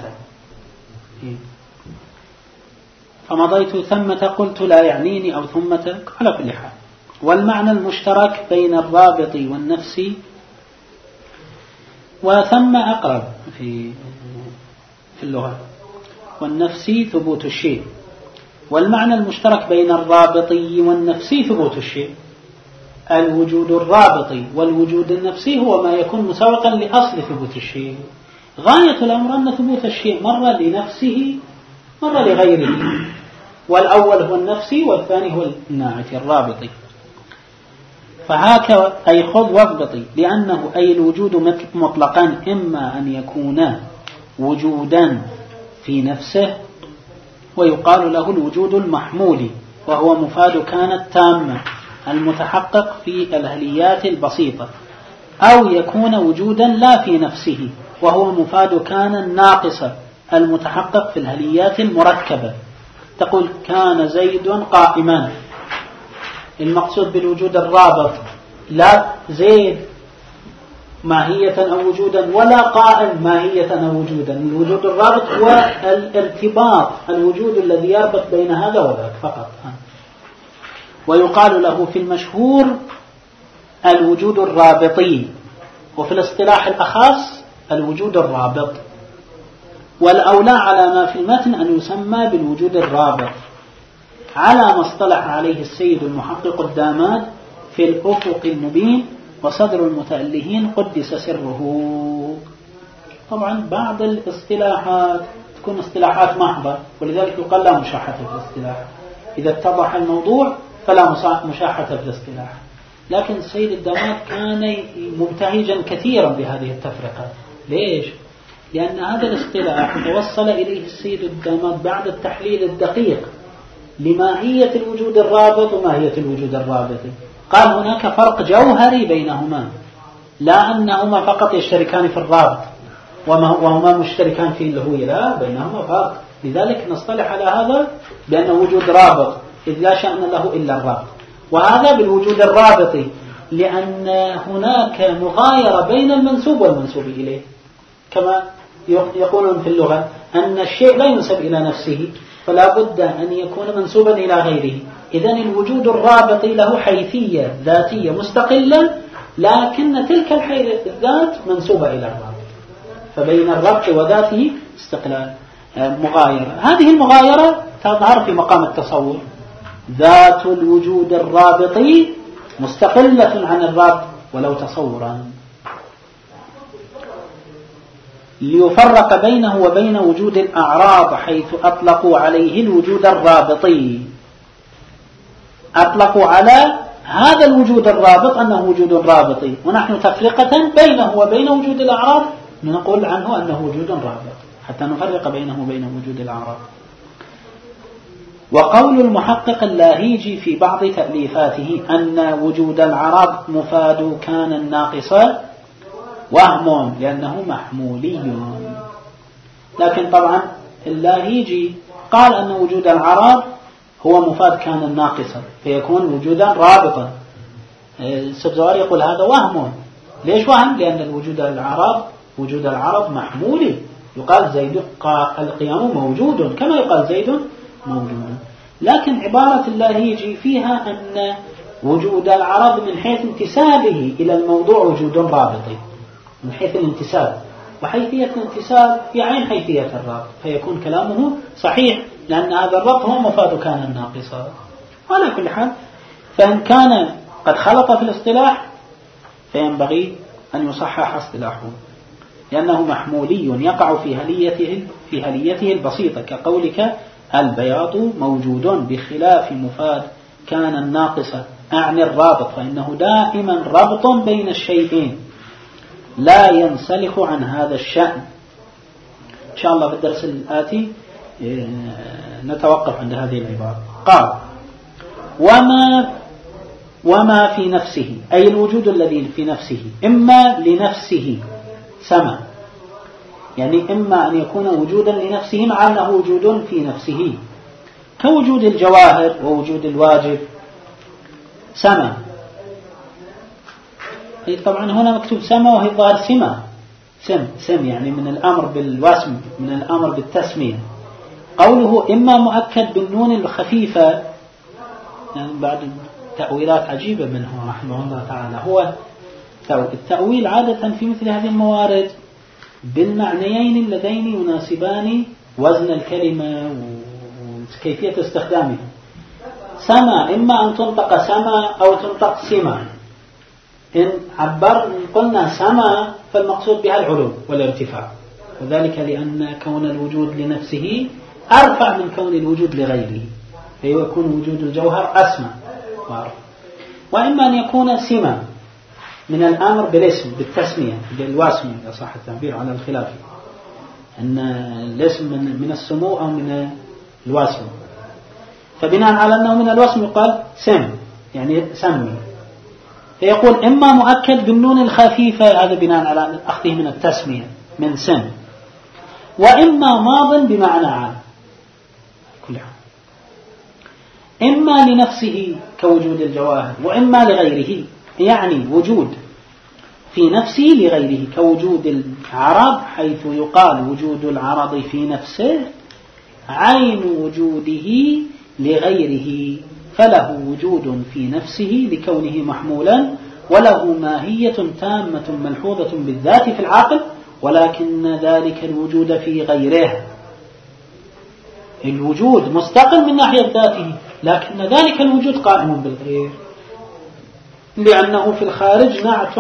فمضيت ثمة قلت لا يعنيني أو ثمة على كل حال. والمعنى المشترك بين الرابط والنفس، وثم أقرب في في اللغة، والنفس ثبوت الشيء. والمعنى المشترك بين الرابطي والنفسي ثبوت الشيء، الوجود الرابطي والوجود النفسي هو ما يكون مساوقا لأصل ثبوت الشيء. غاية الأمر أن ثبوت الشيء مرة لنفسه مرة لغيره، والأول هو النفسي والثاني هو الناعتي الرابطي. فهاك أي خذ واضبطي، لأنه أي الوجود مطلقا إما أن يكون وجودا في نفسه ويقال له الوجود المحمولي، وهو مفاد كانت تامة المتحقق في الهليات البسيطة، أو يكون وجودا لا في نفسه وهو مفاد كان الناقصة المتحقق في الهليات المركبة. تقول كان زيد قائما، المقصود بالوجود الرابط لا زيد ماهية أو وجودا ولا قائم ماهية أو وجودا. الوجود الرابط هو الارتباط، الوجود الذي يربط بين هذا وذاك فقط. ويقال له في المشهور الوجود الرابطي، وفي الاصطلاح الأخص الوجود الرابط، والأولى على ما في المتن أن يسمى بالوجود الرابط على ما اصطلح عليه السيد المحقق الداماد في الأفق المبين وصدر المتألهين قدس سره. طبعا بعض الاصطلاحات تكون اصطلاحات محضة، ولذلك يقال لا مشاحة في الاصطلاح. إذا اتضح الموضوع فلا مشاحة في الاصطلاح. لكن السيد الداماد كان مبتهجا كثيرا بهذه التفرقة. ليش؟ لأن هذا الاصطلاح توصل إليه السيد الداماد بعد التحليل الدقيق لماهية الوجود الرابط وماهية الوجود الرابطي. قال هناك فرق جوهري بينهما، لا أنهما فقط يشتركان في الرابط وهما مشتركان في الهوية، لا، بينهما فرق. لذلك نصطلح على هذا بأنه وجود رابط، إذ لا شأن له إلا الرابط. وهذا بالوجود الرابطي لأن هناك مغايرة بين المنسوب والمنسوب إليه، كما يقولون في اللغة أن الشيء لا ينسب إلى نفسه فلا بد أن يكون منسوبا إلى غيره. إذن الوجود الرابطي له حيثية ذاتية مستقلة، لكن تلك الحيثية الذات منسوبة إلى الرابط، فبين الربط وذاته استقلال مغايرة. هذه المغايرة تظهر في مقام التصور. ذات الوجود الرابطي مستقلة عن الرابط ولو تصورا، ليفرق بينه وبين وجود الأعراض، حيث أطلقوا عليه الوجود الرابطي. أطلقوا على هذا الوجود الرابط أنه وجود رابطي، ونحن تفرقة بينه وبين وجود الأعراض نقول عنه أنه وجود رابط، حتى نفرق بينه وبين وجود الأعراض. وقول المحقق اللاهيجي في بعض تأليفاته أن وجود العرض مفاد كان الناقصة وهم، لأنه محمولي. لكن طبعا اللاهيجي قال أن وجود العرض هو مفاد كان الناقصة فيكون وجودا رابطا. السبزوار يقول هذا وهم. ليش وهم؟ لأن الوجود العرض وجود العرض محمولي، يقال زيد القيام موجود كما يقال زيد موجود. لكن عبارة اللاهيجي فيها أن وجود العرض من حيث انتسابه إلى الموضوع وجود رابطي، من حيث الانتساب، وحيثية الانتساب في عين حيثية الرابط، فيكون كلامه صحيح لأن هذا الربط هو مفاد كان الناقصة. على كل حال، فإن كان قد خلط في الاصطلاح فينبغي أن يصحح اصطلاحه، لأنه محمولي يقع في هليته في هليته البسيطة، كقولك البياض موجود بخلاف مفاد كان الناقصة أعني الرابط، فإنه دائما ربط بين الشيئين لا ينسلخ عن هذا الشأن. إن شاء الله في الدرس الآتي نتوقف عند هذه العبارة. قال وما وما في نفسه، أي الوجود الذي في نفسه، إما لنفسه سما، يعني إما أن يكون وجودا لنفسه مع أنه وجود في نفسه، كوجود الجواهر ووجود الواجب سما. طبعا هنا مكتوب سما وهي ظاهر سما، سم سم يعني من الأمر بالوسم، من الأمر بالتسمية. قوله إما مؤكد بالنون الخفيفة، يعني بعد تأويلات عجيبة منه رحمه الله تعالى. هو التأويل عادة في مثل هذه الموارد بالمعنيين اللذين يناسبان وزن الكلمة وكيفية استخدامها. سما إما أن تنطق سما أو تنطق سما، إن عبر قلنا سما فالمقصود بها العلو والارتفاع، وذلك لأن كون الوجود لنفسه أرفع من كون الوجود لغيره، فيكون وجود الجوهر أسمى وأرفع. وإما أن يكون سما من الأمر بالاسم بالتسمية بالواسم إذا صح التعبير على الخلاف، أن الاسم من السمو أو من الواسم، فبناء على أنه من الواسم يقال سم يعني سمي، فيقول إما مؤكد بالنون الخفيفة هذا بناء على أخذه من التسمية من سم، وإما ماض بمعنى عام كل حال، إما لنفسه كوجود الجواهر وإما لغيره، يعني وجود في نفسه لغيره كوجود العرض، حيث يقال وجود العرض في نفسه عين وجوده لغيره، فله وجود في نفسه لكونه محمولا، وله ماهية تامة ملحوظة بالذات في العقل، ولكن ذلك الوجود في غيره، الوجود مستقل من ناحية ذاته، لكن ذلك الوجود قائم بالغير، لأنه في الخارج نعت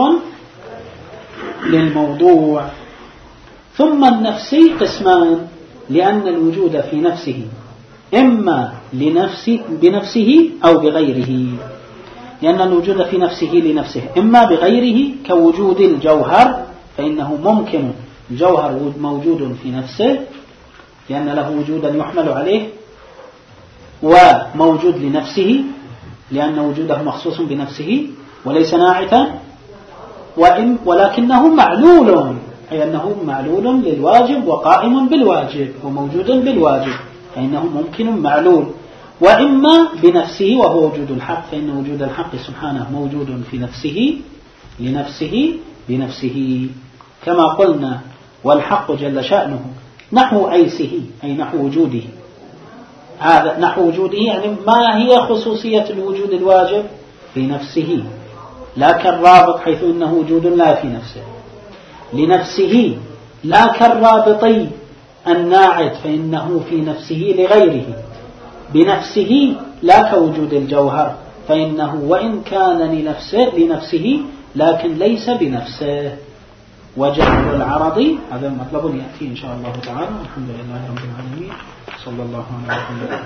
للموضوع. ثم النفسي قسمان، لأن الوجود في نفسه إما لنفسه بنفسه أو بغيره، لأن الوجود في نفسه لنفسه إما بغيره كوجود الجوهر، فإنه ممكن الجوهر موجود في نفسه لأن له وجودا يحمل عليه، وموجود لنفسه لأن وجوده مخصوص بنفسه وليس ناعتا، ولكنه معلول، أي أنه معلول للواجب وقائم بالواجب وموجود بالواجب، فإنه ممكن معلول. وإما بنفسه وهو وجود الحق، فإن وجود الحق سبحانه موجود في نفسه لنفسه بنفسه، كما قلنا والحق جل شأنه نحو أيسه أي نحو وجوده، هذا نحو وجوده يعني ما هي خصوصية الوجود الواجب في نفسه، لا كالرابط حيث إنه وجود لا في نفسه، لنفسه لا كالرابطي الناعت فإنه في نفسه لغيره، بنفسه لا كوجود الجوهر فإنه وإن كان لنفسه, لنفسه لكن ليس بنفسه. وجعل العرض هذا مطلب يأتي إن شاء الله تعالى. الحمد لله رب العالمين، صلى الله على محمد.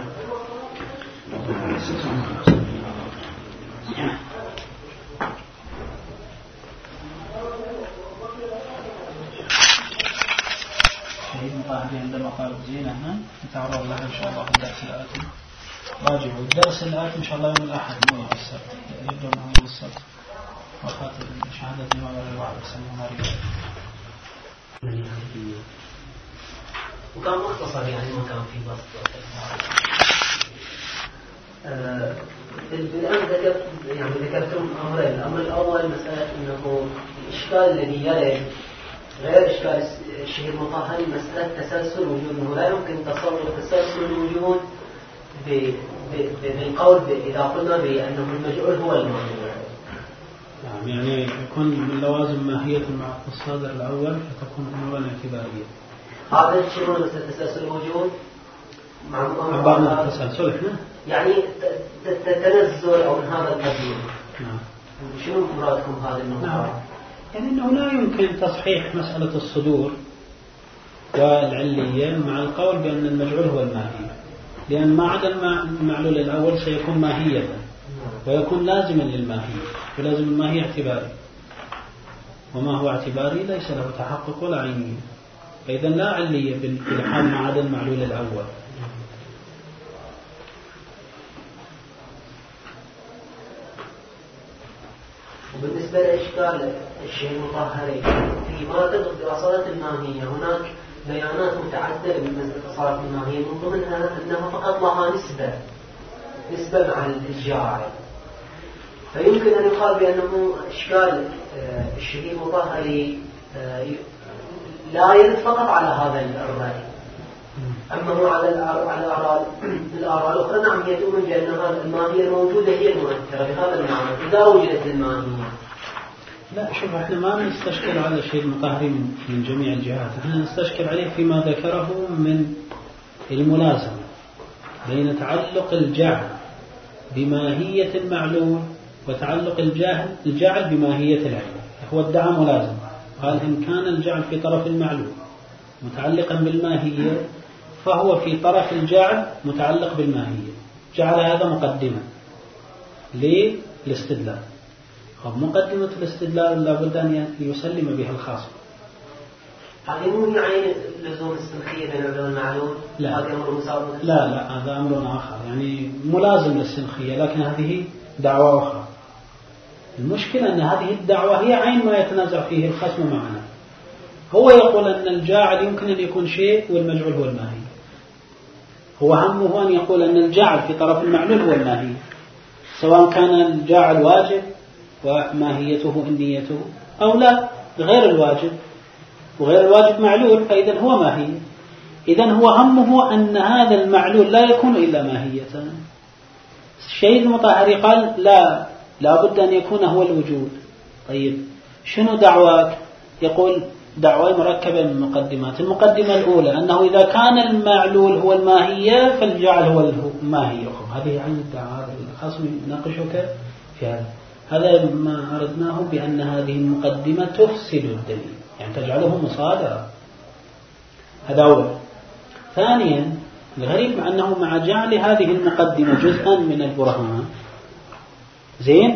شهيد مطاهري عندما قال زينة نتعرض لها إن شاء الله في الدرس الآتي. راجعوا الدرس الآتي إن شاء الله يوم الأحد مو يوم السبت، يبدأ من يوم السبت وخاطر شهادة الإمام أبي بكر سلمى مريم. وكان مختصر يعني ما كان في بسط. آه الآن ذكرت يعني ذكرتم أمرين. الأمر الأول مسألة أنه الإشكال الذي يرد غير إشكال الشيء المطهر مسألة تسلسل وجوده، لا يمكن تصور تسلسل الوجود بالقول إذا قلنا بأنه المجعول هو المعنى. نعم، يعني يكون من لوازم ماهية مع الصادر الأول فتكون أمورا اعتبارية. هذا الشيء مثل تسلسل الوجود مع عبارة التسلسل إحنا يعني تنزل أو من هذا القبيل. نعم. شنو مرادكم هذا النوع؟ نعم. يعني أنه لا يمكن تصحيح مسألة الصدور والعلية مع القول بأن المجعول هو الماهية، لأن ما عدا المعلول الأول سيكون ماهية ويكون لازما للماهية، ولازم الماهية اعتباري، وما هو اعتباري ليس له تحقق ولا عينية، فإذا لا علية بالحال ما عدا المعلول الأول. وبالنسبة لإشكال الشيء المطهري فيما تدخل بأصالة الماهية، هناك بيانات متعددة من أصالة الماهية، من ضمنها أنها فقط لها نسبة نسبة مع الجاعل، فيمكن أن يقال بأنه إشكال الشيء المطهري لا يرد فقط على هذا الرأي، أما هو على الآراء الآراء الأخرى نعم هي تؤمن بأن الماهية الموجودة هي المؤثرة بهذا المعنى إذا وجدت الماهية. لا شوف، احنا ما نستشكل على الشيء المطهري من, من جميع الجهات، احنا نستشكل عليه فيما ذكره من الملازمة بين تعلق الجعل بماهية المعلول وتعلق الجاهل الجعل بماهية العلة. هو ادعى ملازم، قال إن كان الجعل في طرف المعلوم متعلقا بالماهية فهو في طرف الجعل متعلق بالماهية، جعل هذا مقدمة للاستدلال. مقدمة الاستدلال لابد أن يسلم بها الخاص. هذه مو يعني لزوم السنخية بين العلوم المعلوم؟ لا. هذا أمر مساوي؟ لا لا، هذا أمر آخر، يعني ملازم للسنخية، لكن هذه دعوة أخرى. المشكلة أن هذه الدعوة هي عين ما يتنازع فيه الخصم معنا. هو يقول أن الجاعل يمكن أن يكون شيء والمجعول هو الماهي. هو همه أن يقول أن الجاعل في طرف المعلول هو الماهي، سواء كان الجاعل واجب وماهيته النيته أو لا غير الواجب، وغير الواجب معلول، فإذا هو ماهي. إذن هو همه أن هذا المعلول لا يكون إلا ماهية. الشيء المطهري قال لا، لا بد أن يكون هو الوجود. طيب شنو دعواك؟ يقول دعوة مركبة من مقدمات. المقدمة الأولى أنه إذا كان المعلول هو الماهية فالجعل هو الماهية. هذه عن الدعوة، الخصم يناقشك في هذا. هذا ما أردناه بأن هذه المقدمة تفسد الدليل، يعني تجعله مصادرة. هذا أول. ثانيا الغريب أنه مع جعل هذه المقدمة جزءا من البرهان زين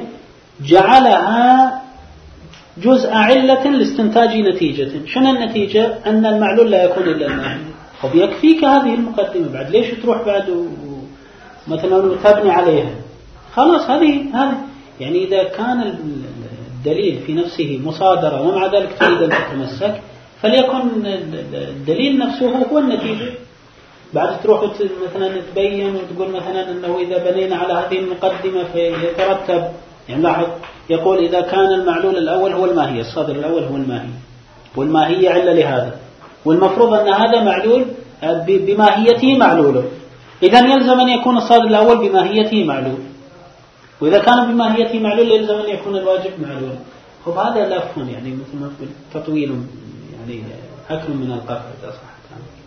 جعلها جزء علة لاستنتاج نتيجة. شنو النتيجة؟ أن المعلول لا يكون إلا الماهي. طب يكفيك هذه المقدمة، بعد ليش تروح بعد مثلا تبني عليها؟ خلاص هذه هذه يعني إذا كان الدليل في نفسه مصادرة ومع ذلك تريد أن تتمسك فليكن الدليل نفسه هو النتيجة. بعد تروح مثلا تبين وتقول مثلا أنه إذا بنينا على هذه المقدمة فيترتب، يعني لاحظ يقول إذا كان المعلول الأول هو الماهية، الصادر الأول هو الماهية والماهية علة لهذا، والمفروض أن هذا معلول بماهيته معلول، إذن يلزم أن يكون الصادر الأول بماهيته معلول، وإذا كان بماهيته معلول يلزم أن يكون الواجب معلول. خب هذا لف يعني مثل ما تقول تطويل، يعني أكل من القفا إذا صح.